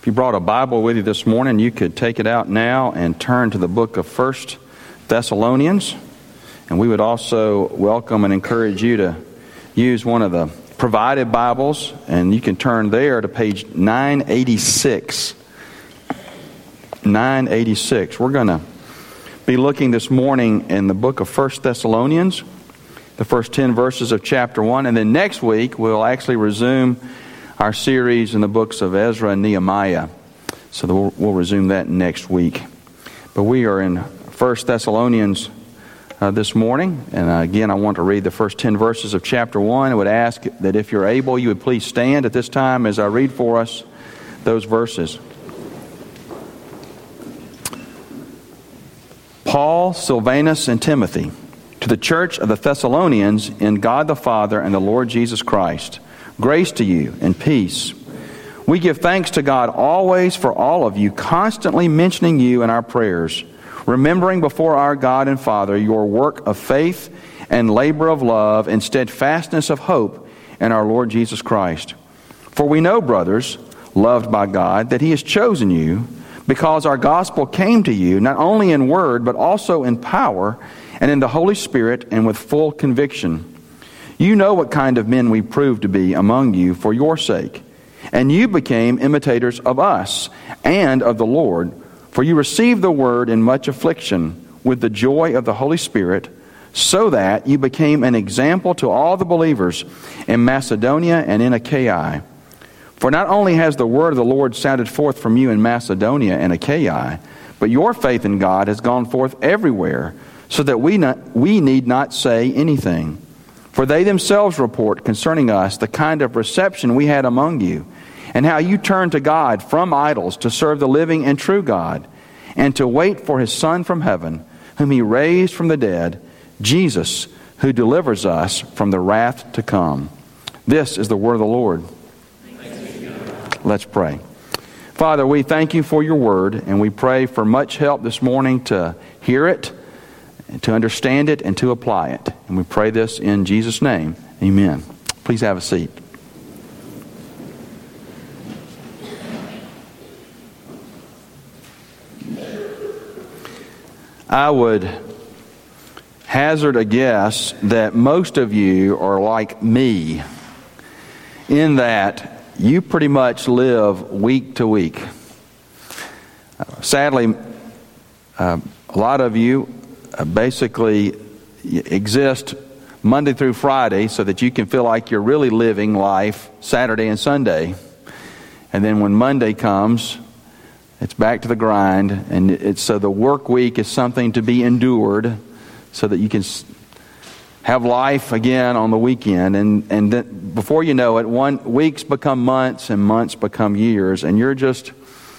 you brought a Bible with you this morning, you could take it out now and turn to the book of 1 Thessalonians. And we would also welcome and encourage you to use one of the provided Bibles, and you can turn there to page 986. 986. We're going to be looking this morning in the book of 1 Thessalonians, the first 10 verses of chapter 1. And then next week, we'll actually resume our series in the books of Ezra and Nehemiah. So we'll resume that next week. But we are in 1 Thessalonians this morning. And again, I want to read the first 10 verses of chapter 1. I would ask that if you're able, you would please stand at this time as I read for us those verses. Paul, Silvanus, and Timothy, to the church of the Thessalonians in God the Father and the Lord Jesus Christ, grace to you and peace. We give thanks to God always for all of you, constantly mentioning you in our prayers, remembering before our God and Father your work of faith and labor of love and steadfastness of hope in our Lord Jesus Christ. For we know, brothers, loved by God, that He has chosen you, because our gospel came to you not only in word, but also in power and in the Holy Spirit and with full conviction. You know what kind of men we proved to be among you for your sake. And you became imitators of us and of the Lord, for you received the word in much affliction with the joy of the Holy Spirit, so that you became an example to all the believers in Macedonia and in Achaia. For not only has the word of the Lord sounded forth from you in Macedonia and Achaia, but your faith in God has gone forth everywhere, so that we need not say anything. For they themselves report concerning us the kind of reception we had among you, and how you turned to God from idols to serve the living and true God, and to wait for His Son from heaven, whom He raised from the dead, Jesus, who delivers us from the wrath to come. This is the word of the Lord. Let's pray. Father, we thank you for your word, and we pray for much help this morning to hear it, to understand it, and to apply it. And we pray this in Jesus' name. Amen. Please have a seat. I would hazard a guess that most of you are like me in that you pretty much live week to week. Sadly, a lot of you basically exist Monday through Friday so that you can feel like you're really living life Saturday and Sunday. And then when Monday comes, it's back to the grind. And so the work week is something to be endured so that you can have life again on the weekend. And then before you know it, weeks become months and months become years. And you're just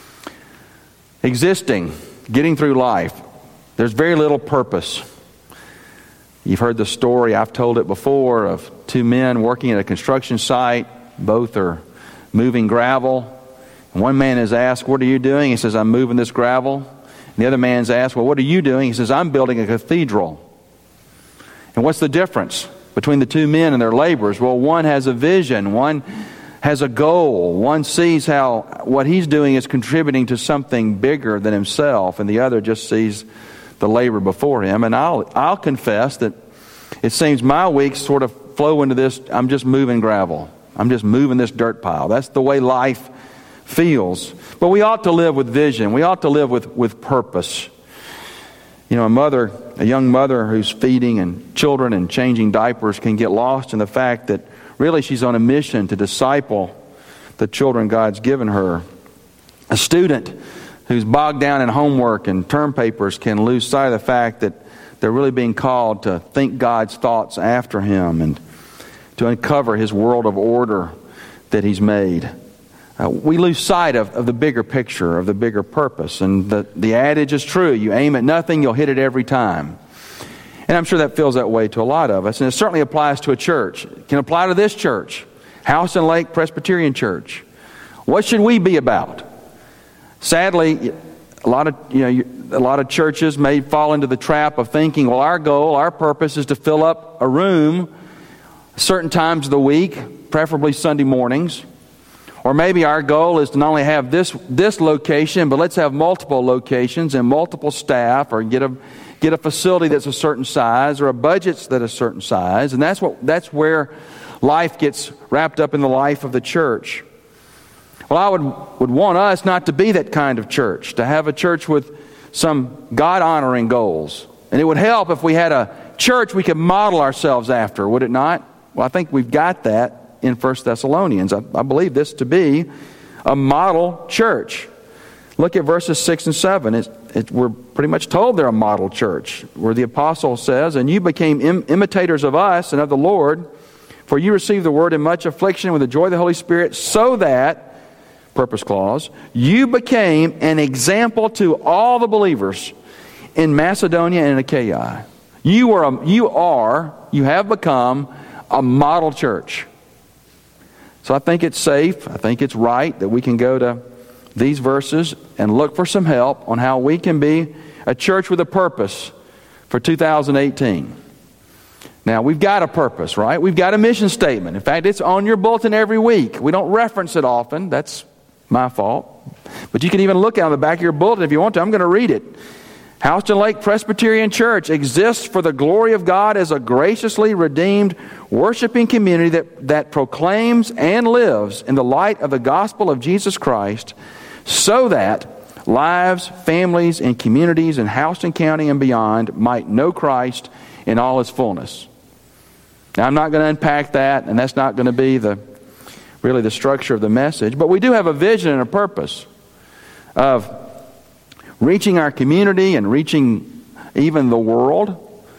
existing, getting through life. There's very little purpose. You've heard the story, I've told it before, of two men working at a construction site. Both are moving gravel. And one man is asked, "What are you doing?" He says, "I'm moving this gravel." And the other man's asked, "Well, what are you doing?" He says, "I'm building a cathedral." And what's the difference between the two men and their labors? Well, one has a vision. One has a goal. One sees how what he's doing is contributing to something bigger than himself. And the other just sees the labor before him. And I'll confess that it seems my weeks sort of flow into this, I'm just moving gravel. I'm just moving this dirt pile. That's the way life feels. But we ought to live with vision. We ought to live with purpose. You know, a young mother who's feeding and children and changing diapers can get lost in the fact that really she's on a mission to disciple the children God's given her. A student who's bogged down in homework and term papers can lose sight of the fact that they're really being called to think God's thoughts after Him and to uncover His world of order that He's made. We lose sight of the bigger picture, of the bigger purpose. And the adage is true. You aim at nothing, you'll hit it every time. And I'm sure that feels that way to a lot of us. And it certainly applies to a church. It can apply to this church, House and Lake Presbyterian Church. What should we be about? Sadly, a lot of churches may fall into the trap of thinking, well, our goal, our purpose is to fill up a room certain times of the week, preferably Sunday mornings, Or maybe our goal is to not only have this location, but let's have multiple locations and multiple staff, or get a facility that's a certain size, or a budget that's a certain size. And that's where life gets wrapped up in the life of the church. Well, I would want us not to be that kind of church, to have a church with some God-honoring goals. And it would help if we had a church we could model ourselves after, would it not? Well, I think we've got that in 1 Thessalonians. I believe this to be a model church. Look at verses 6 and 7. We're pretty much told they're a model church, where the apostle says, "And you became imitators of us and of the Lord, for you received the word in much affliction with the joy of the Holy Spirit, so that," purpose clause, "you became an example to all the believers in Macedonia and in Achaia." You have become a model church. So I think it's safe, I think it's right that we can go to these verses and look for some help on how we can be a church with a purpose for 2018. Now, we've got a purpose, right? We've got a mission statement. In fact, it's on your bulletin every week. We don't reference it often. That's my fault. But you can even look on the back of your bulletin if you want to. I'm going to read it. Houston Lake Presbyterian Church exists for the glory of God as a graciously redeemed, worshiping community that proclaims and lives in the light of the gospel of Jesus Christ, so that lives, families, and communities in Houston County and beyond might know Christ in all His fullness. Now, I'm not going to unpack that, and that's not going to be really the structure of the message, but we do have a vision and a purpose of reaching our community and reaching even the world,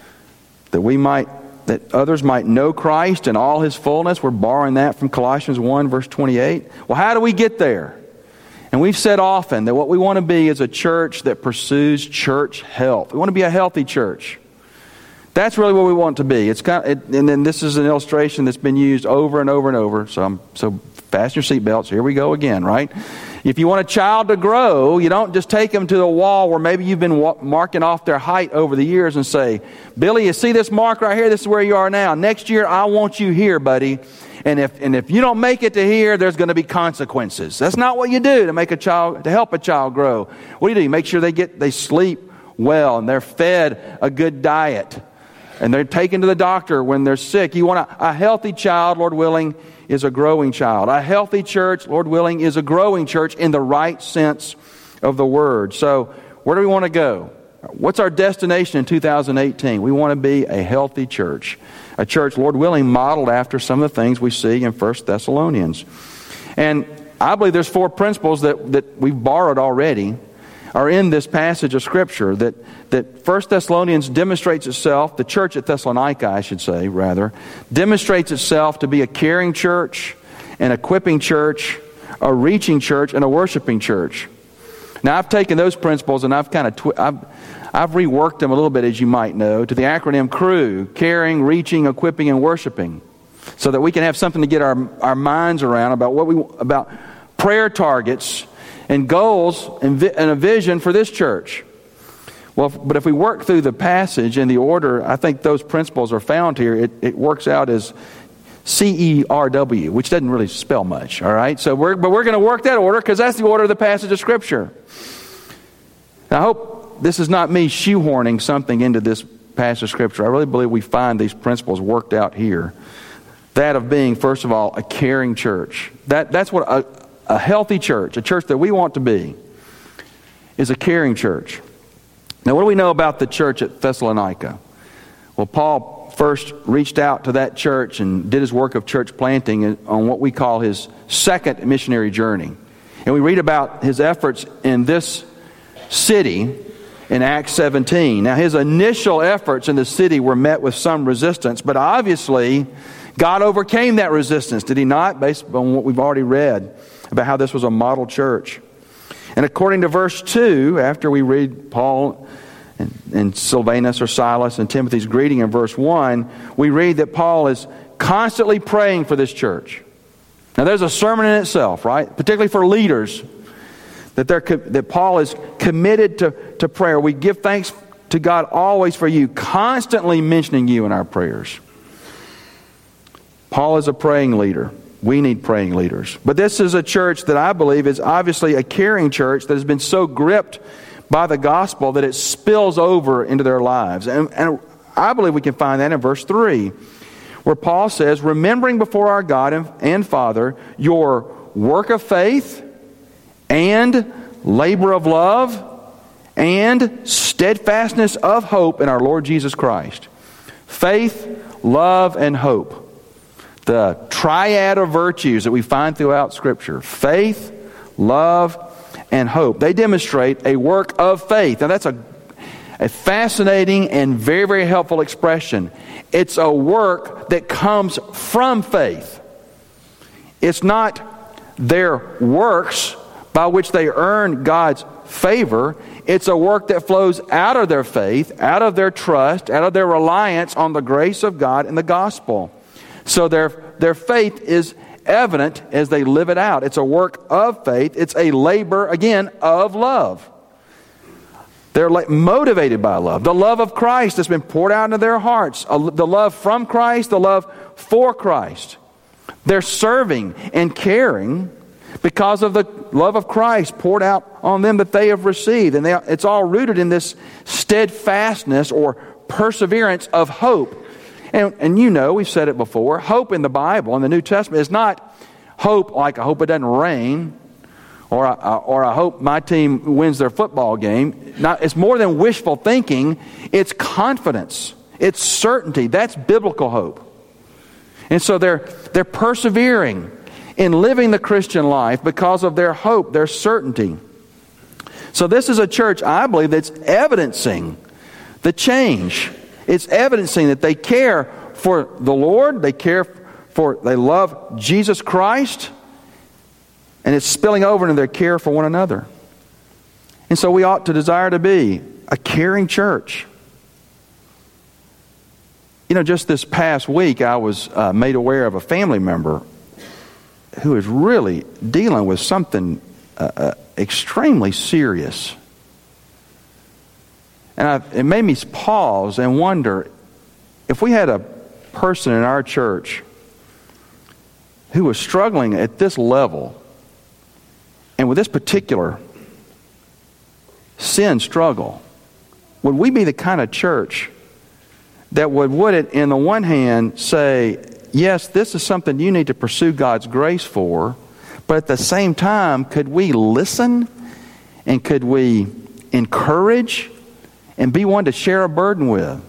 that others might know Christ in all His fullness. We're borrowing that from Colossians 1, verse 28. Well, how do we get there? And we've said often that what we want to be is a church that pursues church health. We want to be a healthy church. That's really what we want to be. And then this is an illustration that's been used over and over and over. So fasten your seatbelts. Here we go again, right? If you want a child to grow, you don't just take them to the wall where maybe you've been marking off their height over the years and say, "Billy, you see this mark right here? This is where you are now. Next year, I want you here, buddy. And if you don't make it to here, there's going to be consequences." That's not what you do to help a child grow. What do? You make sure they sleep well and they're fed a good diet and they're taken to the doctor when they're sick. You want a healthy child, Lord willing, is a growing child. A healthy church, Lord willing, is a growing church in the right sense of the word. So where do we want to go? What's our destination in 2018? We want to be a healthy church. A church, Lord willing, modeled after some of the things we see in 1 Thessalonians. And I believe there's 4 principles that we've borrowed already are in this passage of Scripture that 1 Thessalonians demonstrates itself, the church at Thessalonica, I should say, rather, demonstrates itself to be a caring church, an equipping church, a reaching church, and a worshiping church. Now, I've taken those principles and I've reworked them a little bit, as you might know, to the acronym CREW: caring, reaching, equipping, and worshiping, so that we can have something to get our minds around about prayer targets and goals and a vision for this church. Well, but if we work through the passage in the order, I think those principles are found here. It works out as CERW, which doesn't really spell much. All right, so we're going to work that order because that's the order of the passage of Scripture. Now, I hope this is not me shoehorning something into this passage of Scripture. I really believe we find these principles worked out here. That of being, first of all, a caring church. That's what a healthy church, a church that we want to be, is a caring church. Now, what do we know about the church at Thessalonica? Well, Paul first reached out to that church and did his work of church planting on what we call his second missionary journey. And we read about his efforts in this city in Acts 17. Now, his initial efforts in the city were met with some resistance, but obviously God overcame that resistance, did He not? Based on what we've already read about how this was a model church. And according to verse 2, after we read Paul and Silvanus or Silas and Timothy's greeting in verse 1, we read that Paul is constantly praying for this church. Now, there's a sermon in itself, right? Particularly for leaders, that Paul is committed to prayer. We give thanks to God always for you, constantly mentioning you in our prayers. Paul is a praying leader. we need praying leaders. But this is a church that I believe is obviously a caring church that has been so gripped by the gospel that it spills over into their lives. And I believe we can find that in verse 3, where Paul says, remembering before our God and Father your work of faith and labor of love and steadfastness of hope in our Lord Jesus Christ. Faith, love, and hope. The triad of virtues that we find throughout Scripture. Faith, love, and hope. They demonstrate a work of faith. Now that's a fascinating and very, very helpful expression. It's a work that comes from faith. It's not their works by which they earn God's favor. It's a work that flows out of their faith, out of their trust, out of their reliance on the grace of God and the gospel. So their faith is evident as they live it out. It's a work of faith. It's a labor, again, of love. They're motivated by love. The love of Christ has been poured out into their hearts. The love from Christ, the love for Christ. They're serving and caring because of the love of Christ poured out on them that they have received. And it's all rooted in this steadfastness or perseverance of hope. And you know, we've said it before, hope in the Bible, in the New Testament, is not hope like I hope it doesn't rain, or I hope my team wins their football game. It's more than wishful thinking. It's confidence. It's certainty. That's biblical hope. And so they're persevering in living the Christian life because of their hope, their certainty. So this is a church, I believe, that's evidencing the change. It's evidencing that they care for the Lord, they love Jesus Christ, and it's spilling over into their care for one another. And so we ought to desire to be a caring church. You know, just this past week I was made aware of a family member who is really dealing with something extremely serious. And it made me pause and wonder, if we had a person in our church who was struggling at this level and with this particular sin struggle, would we be the kind of church that would it, in the one hand, say, yes, this is something you need to pursue God's grace for, but at the same time, could we listen and could we encourage and be one to share a burden with?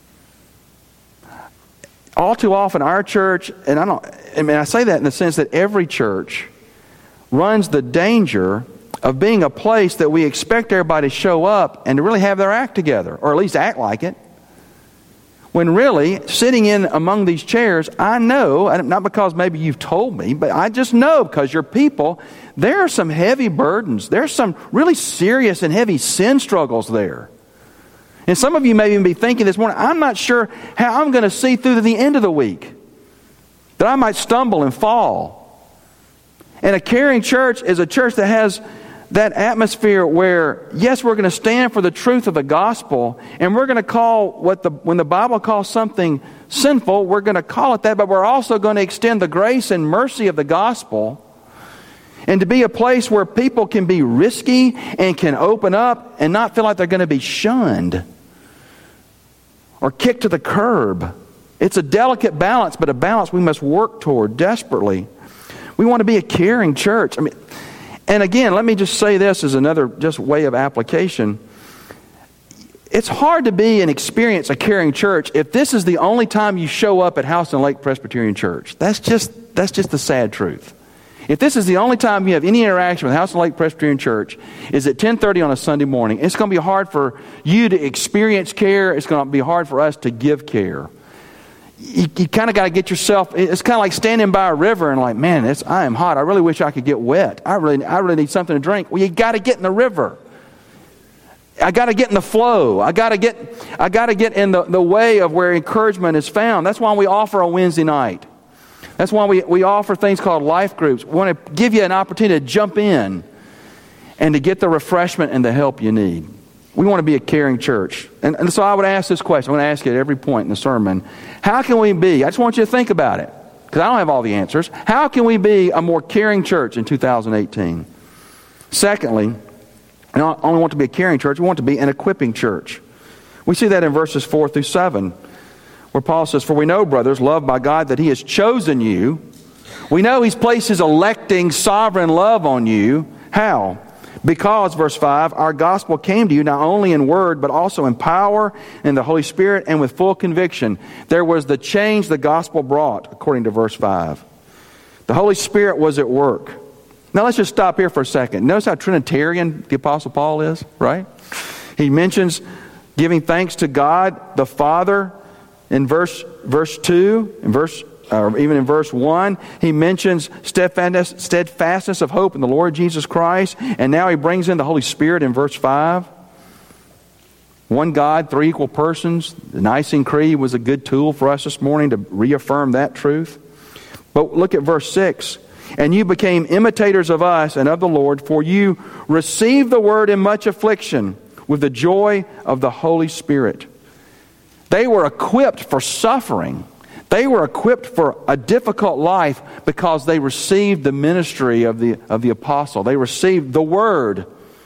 All too often our church, and I say that in the sense that every church runs the danger of being a place that we expect everybody to show up and to really have their act together, or at least act like it. When really, sitting in among these chairs, I know, not because maybe you've told me, but I just know because you're people, there are some heavy burdens. There's some really serious and heavy sin struggles there. And some of you may even be thinking this morning, I'm not sure how I'm going to see through to the end of the week. That I might stumble and fall. And a caring church is a church that has that atmosphere where, yes, we're going to stand for the truth of the gospel, and we're going to call when the Bible calls something sinful, we're going to call it that, but we're also going to extend the grace and mercy of the gospel, and to be a place where people can be risky and can open up and not feel like they're going to be shunned or kicked to the curb. It's a delicate balance, but a balance we must work toward desperately. We want to be a caring church. And again, let me just say this as another just way of application. It's hard to be and experience a caring church if this is the only time you show up at House and Lake Presbyterian Church. That's just the sad truth. If this is the only time you have any interaction with House and Lake Presbyterian Church is at 10:30 on a Sunday morning, it's going to be hard for you to experience care. It's going to be hard for us to give care. You kind of got to get yourself, it's kind of like standing by a river and like, man, I am hot. I really wish I could get wet. I really need something to drink. Well, you got to get in the river. I got to get in the flow. I got to get in the way of where encouragement is found. That's why we offer a Wednesday night. That's why we offer things called life groups. We want to give you an opportunity to jump in and to get the refreshment and the help you need. We want to be a caring church. And so I would ask this question. I want to ask you at every point in the sermon. How can we be? I just want you to think about it. because I don't have all the answers. How can we be a more caring church in 2018? Secondly, we don't only want to be a caring church, we want to be an equipping church. We see that in verses 4 through 7, where Paul says, "For we know, brothers, loved by God, that He has chosen you. We know He's placed His electing, sovereign love on you." How? Because, verse 5, our gospel came to you not only in word, but also in power, in the Holy Spirit, and with full conviction. There was the change the gospel brought, according to verse 5. The Holy Spirit was at work. Now let's just stop here for a second. Notice how Trinitarian the Apostle Paul is, right? He mentions giving thanks to God the Father in verse 2, even in verse 1. He mentions steadfastness of hope in the Lord Jesus Christ. And now he brings in the Holy Spirit in verse 5. One God, three equal persons. The Nicene Creed was a good tool for us this morning to reaffirm that truth. But look at verse 6. "And you became imitators of us and of the Lord, for you received the word in much affliction with the joy of the Holy Spirit." They were equipped for suffering. They were equipped for a difficult life because they received the ministry of the apostle. They received the Word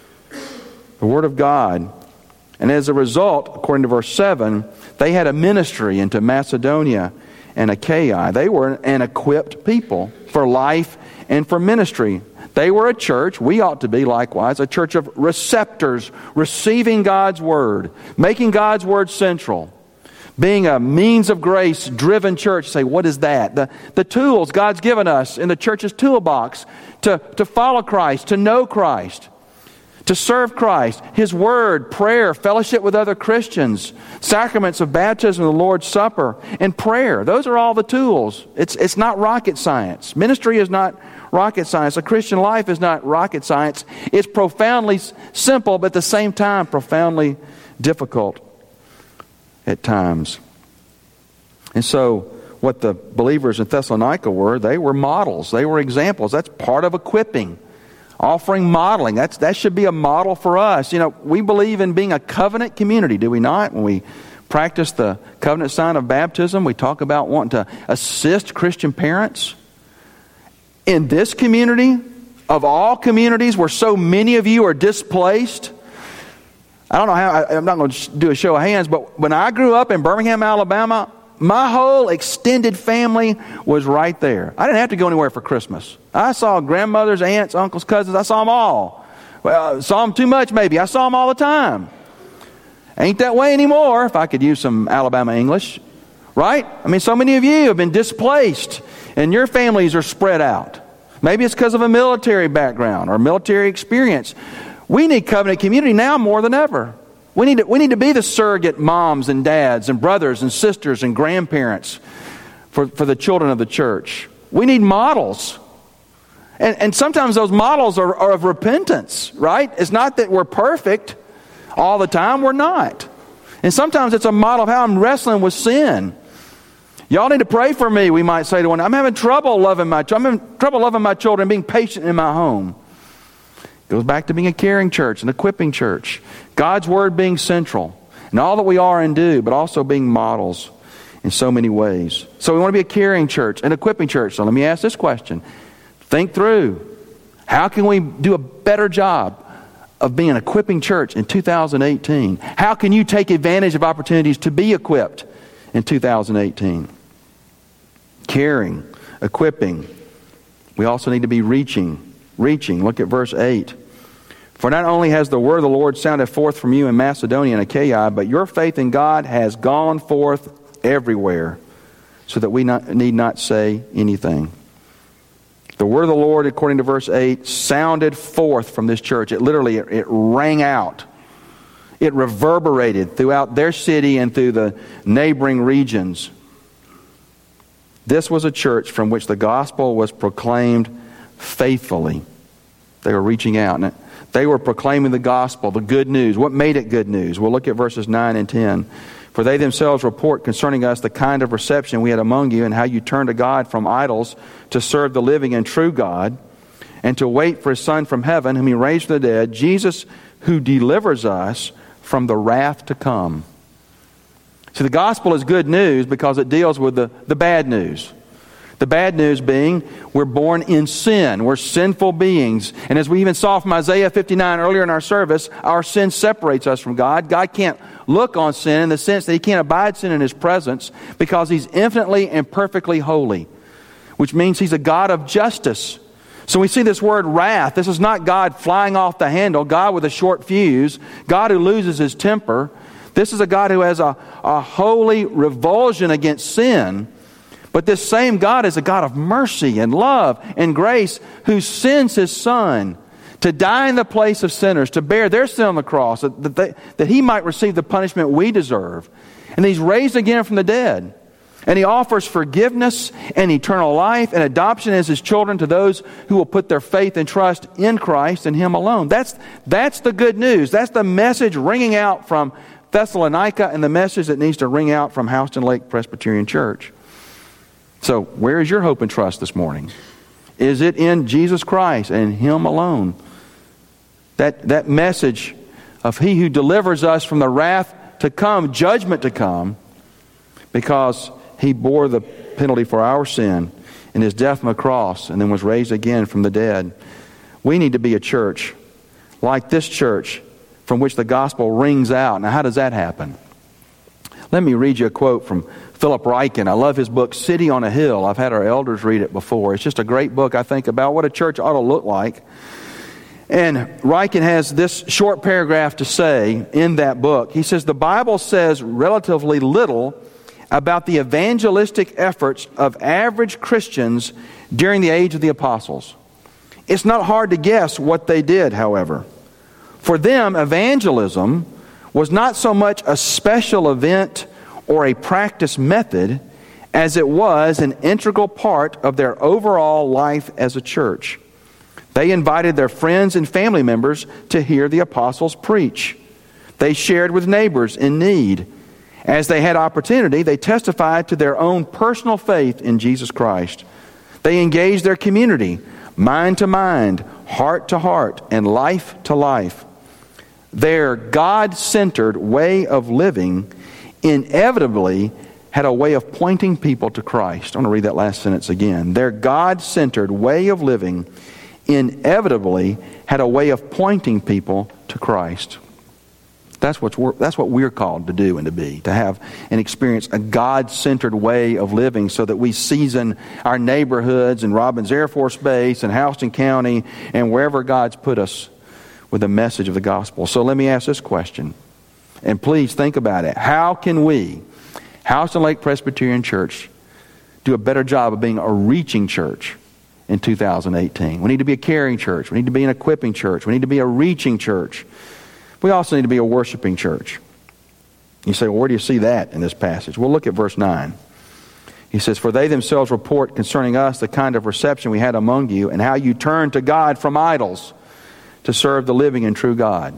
of God. And as a result, according to verse 7, they had a ministry into Macedonia and Achaia. They were an equipped people for life and for ministry. They were a church, we ought to be likewise, a church of receptors, receiving God's Word, making God's Word central. Being a means of grace driven church. Say, what is that? The tools God's given us in the church's toolbox to follow Christ, to know Christ, to serve Christ, His Word, prayer, fellowship with other Christians, sacraments of baptism, the Lord's Supper, and prayer. Those are all the tools. It's not rocket science. Ministry is not rocket science. A Christian life is not rocket science. It's profoundly simple, but at the same time profoundly difficult at times. And so what the believers in Thessalonica were, they were models. They were examples. That's part of equipping. Offering modeling. That should be a model for us. You know, we believe in being a covenant community, do we not? When we practice the covenant sign of baptism, we talk about wanting to assist Christian parents. In this community, of all communities where so many of you are displaced, I don't know how, I'm not going to do a show of hands, but when I grew up in Birmingham, Alabama, my whole extended family was right there. I didn't have to go anywhere for Christmas. I saw grandmothers, aunts, uncles, cousins. I saw them all. Well, saw them too much maybe. I saw them all the time. Ain't that way anymore, if I could use some Alabama English. Right? I mean, so many of you have been displaced and your families are spread out. Maybe it's because of a military background or military experience. We need covenant community now more than ever. We need to be the surrogate moms and dads and brothers and sisters and grandparents for the children of the church. We need models. And sometimes those models are of repentance, right? It's not that we're perfect all the time. We're not. And sometimes it's a model of how I'm wrestling with sin. Y'all need to pray for me, we might say to one. I'm having trouble loving my children, being patient in my home. Goes back to being a caring church, an equipping church. God's Word being central in all that we are and do, but also being models in so many ways. So we want to be a caring church, an equipping church. So let me ask this question. Think through, how can we do a better job of being an equipping church in 2018? How can you take advantage of opportunities to be equipped in 2018? Caring, equipping. We also need to be reaching. Look at verse 8. For not only has the word of the Lord sounded forth from you in Macedonia and Achaia, but your faith in God has gone forth everywhere, so that we need not say anything. The word of the Lord, according to verse 8, sounded forth from this church. It rang out. It reverberated throughout their city and through the neighboring regions. This was a church from which the gospel was proclaimed faithfully. They were reaching out. And they were proclaiming the gospel, the good news. What made it good news? We'll look at verses 9 and 10. For they themselves report concerning us the kind of reception we had among you, and how you turned to God from idols to serve the living and true God, and to wait for His Son from heaven, whom He raised from the dead, Jesus, who delivers us from the wrath to come. See, the gospel is good news because it deals with the bad news. The bad news being we're born in sin. We're sinful beings. And as we even saw from Isaiah 59 earlier in our service, our sin separates us from God. God can't look on sin in the sense that He can't abide sin in His presence because He's infinitely and perfectly holy, which means He's a God of justice. So we see this word wrath. This is not God flying off the handle, God with a short fuse, God who loses His temper. This is a God who has a holy revulsion against sin. But this same God is a God of mercy and love and grace who sends His Son to die in the place of sinners, to bear their sin on the cross, that He might receive the punishment we deserve. And He's raised again from the dead. And He offers forgiveness and eternal life and adoption as His children to those who will put their faith and trust in Christ and Him alone. That's the good news. That's the message ringing out from Thessalonica and the message that needs to ring out from Houston Lake Presbyterian Church. So, where is your hope and trust this morning? Is it in Jesus Christ and Him alone? That message of He who delivers us from the wrath to come, judgment to come, because He bore the penalty for our sin in His death on the cross and then was raised again from the dead. We need to be a church like this church from which the gospel rings out. Now, how does that happen? Let me read you a quote from Philip Ryken. I love his book, City on a Hill. I've had our elders read it before. It's just a great book, I think, about what a church ought to look like. And Ryken has this short paragraph to say in that book. He says, the Bible says relatively little about the evangelistic efforts of average Christians during the age of the apostles. It's not hard to guess what they did, however. For them, evangelism was not so much a special event or a practice method as it was an integral part of their overall life as a church. They invited their friends and family members to hear the apostles preach. They shared with neighbors in need. As they had opportunity, they testified to their own personal faith in Jesus Christ. They engaged their community, mind to mind, heart to heart, and life to life. Their God-centered way of living inevitably had a way of pointing people to Christ. I want to read that last sentence again. Their God-centered way of living inevitably had a way of pointing people to Christ. That's what we're called to do and to be, to have and experience a God-centered way of living so that we season our neighborhoods and Robbins Air Force Base and Houston County and wherever God's put us with the message of the gospel. So let me ask this question, and please think about it. How can we, Houston Lake Presbyterian Church, do a better job of being a reaching church in 2018? We need to be a caring church. We need to be an equipping church. We need to be a reaching church. We also need to be a worshiping church. You say, well, where do you see that in this passage? Well, look at verse 9. He says, for they themselves report concerning us the kind of reception we had among you and how you turned to God from idols to serve the living and true God.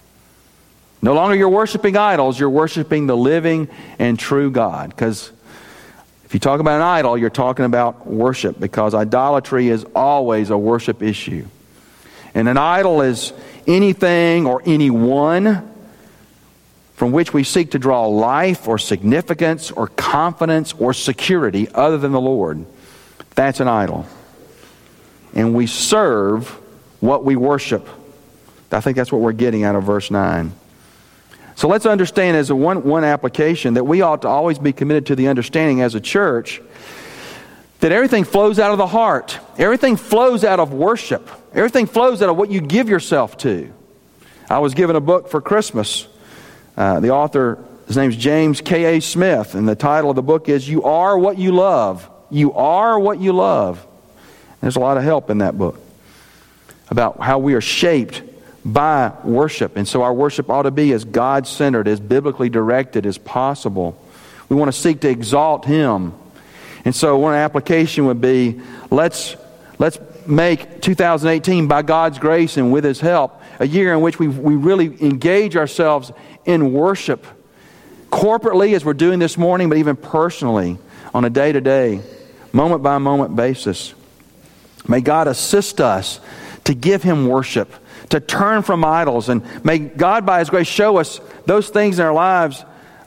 No longer you're worshiping idols, you're worshiping the living and true God. Because if you talk about an idol, you're talking about worship, because idolatry is always a worship issue. And an idol is anything or anyone from which we seek to draw life or significance or confidence or security other than the Lord. That's an idol. And we serve what we worship. I think that's what we're getting out of verse 9. So let's understand as a one application that we ought to always be committed to the understanding as a church that everything flows out of the heart. Everything flows out of worship. Everything flows out of what you give yourself to. I was given a book for Christmas. The author, his name's James K.A. Smith, and the title of the book is You Are What You Love. You Are What You Love. There's a lot of help in that book about how we are shaped by worship. And so our worship ought to be as God-centered, as biblically directed as possible. We want to seek to exalt Him. And so one application would be, let's make 2018, by God's grace and with His help, a year in which we really engage ourselves in worship, corporately as we're doing this morning, but even personally, on a day-to-day, moment-by-moment basis. May God assist us to give Him worship, to turn from idols, and may God by His grace show us those things in our lives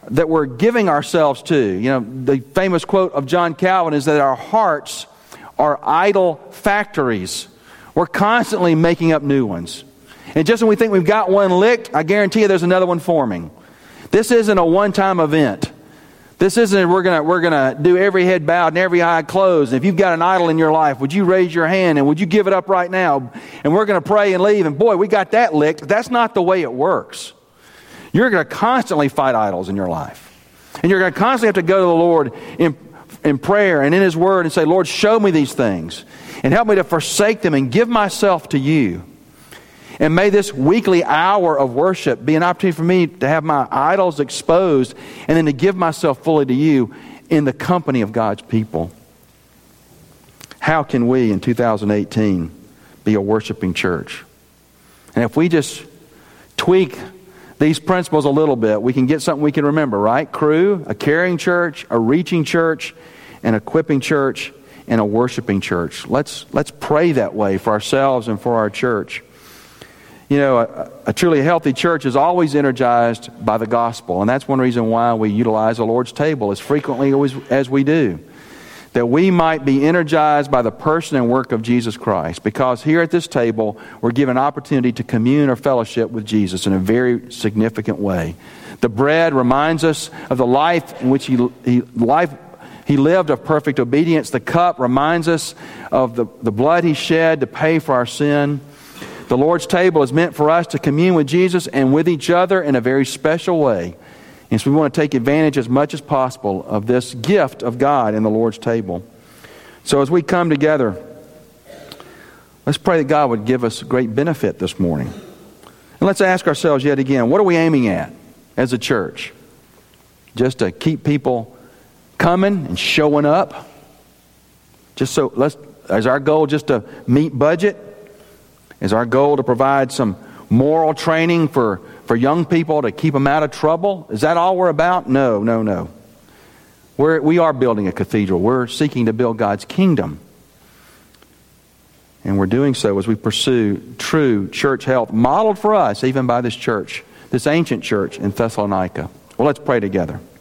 that we're giving ourselves to. You know, the famous quote of John Calvin is that our hearts are idol factories. We're constantly making up new ones. And just when we think we've got one licked, I guarantee you there's another one forming. This isn't a one-time event. This isn't we're gonna do every head bowed and every eye closed. And if you've got an idol in your life, would you raise your hand and would you give it up right now? And we're going to pray and leave. And boy, we got that licked. That's not the way it works. You're going to constantly fight idols in your life. And you're going to constantly have to go to the Lord in prayer and in His Word and say, Lord, show me these things. And help me to forsake them and give myself to you. And may this weekly hour of worship be an opportunity for me to have my idols exposed and then to give myself fully to you in the company of God's people. How can we in 2018 be a worshiping church? And if we just tweak these principles a little bit, we can get something we can remember, right? Cru, a caring church, a reaching church, an equipping church, and a worshiping church. Let's pray that way for ourselves and for our church. You know, a truly healthy church is always energized by the gospel. And that's one reason why we utilize the Lord's table as frequently as we do. That we might be energized by the person and work of Jesus Christ. Because here at this table, we're given opportunity to commune or fellowship with Jesus in a very significant way. The bread reminds us of the life in which He lived of perfect obedience. The cup reminds us of the blood He shed to pay for our sin. The Lord's table is meant for us to commune with Jesus and with each other in a very special way. And so we want to take advantage as much as possible of this gift of God in the Lord's table. So as we come together, let's pray that God would give us great benefit this morning. And let's ask ourselves yet again, what are we aiming at as a church? Just to keep people coming and showing up? Is our goal just to meet budget? Is our goal to provide some moral training for young people to keep them out of trouble? Is that all we're about? No. We are building a cathedral. We're seeking to build God's kingdom. And we're doing so as we pursue true church health, modeled for us even by this church, this ancient church in Thessalonica. Well, let's pray together.